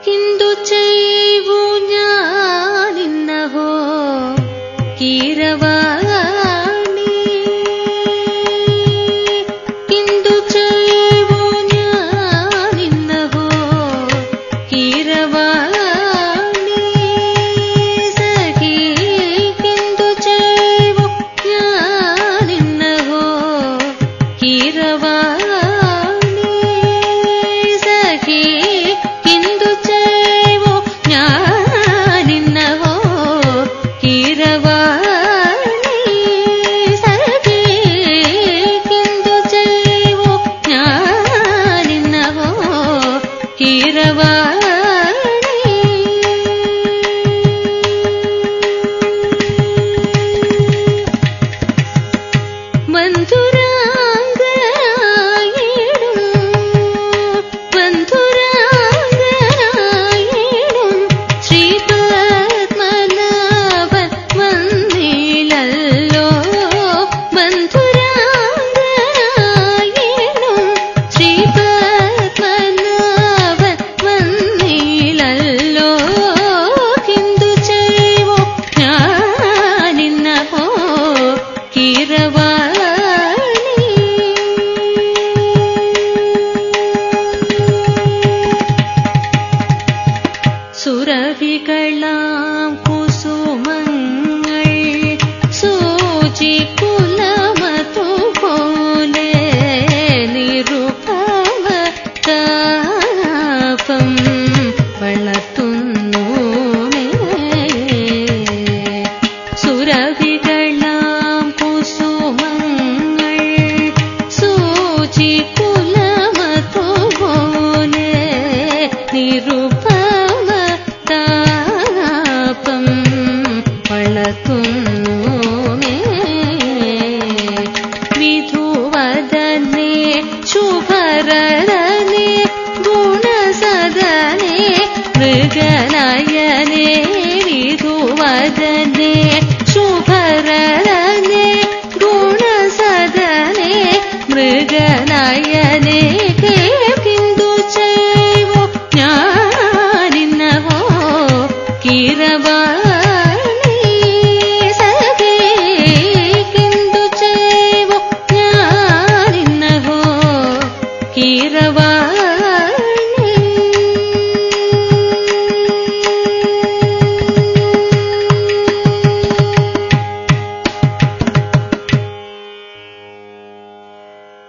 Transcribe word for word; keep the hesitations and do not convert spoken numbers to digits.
किन्तु चैवो ज्ञानिन्नहो कीरवाणी किन्तु चैवो ज्ञानिन्नहो कीरवाणी सखी किन्तु चैवो ज्ञानिन्नहो कीरवाणी सखी किन्तु चैवो ज्ञानिन्नहो कीरवाणी सखी किन्तु चैवो ज्ञानिन्नहो कीरवाणी മധുരാംഗനായിടും മധുരാംഗനായിടും ശ്രീപത്മനാഭൻ വന്നിലല്ലോ മധുരാംഗനായിടും ശ്രീപത്മനാഭൻ വന്നിലല്ലോ കിന്തു ചൈവോ ജ്ഞാനിന്നഹോ कीरवाणी സുരഭികളാം കുസുമങ്ങൾ സൂചികുലമതുപോലെ നിരുപമ താപം വളർത്തുന്നു മേ സുരഭികളാം കുസുമങ്ങൾ സൂചികുലമതുപോലെ നിരുപമ താപം വളർത്തുന്നു മേ വിധുവദനെ ശുഭരദനെ ഗുണസദനെ മൃഗനയനെ വിധുവദനെ ശുഭരദനെ ഗുണസദനെ മൃഗനയനെ കിന്തു ചൈവോ ജ്ഞാനിന്നഹോ कीरवाणी सखी किन्तु चैवो ज्ञानिन्नहो कीरवाणी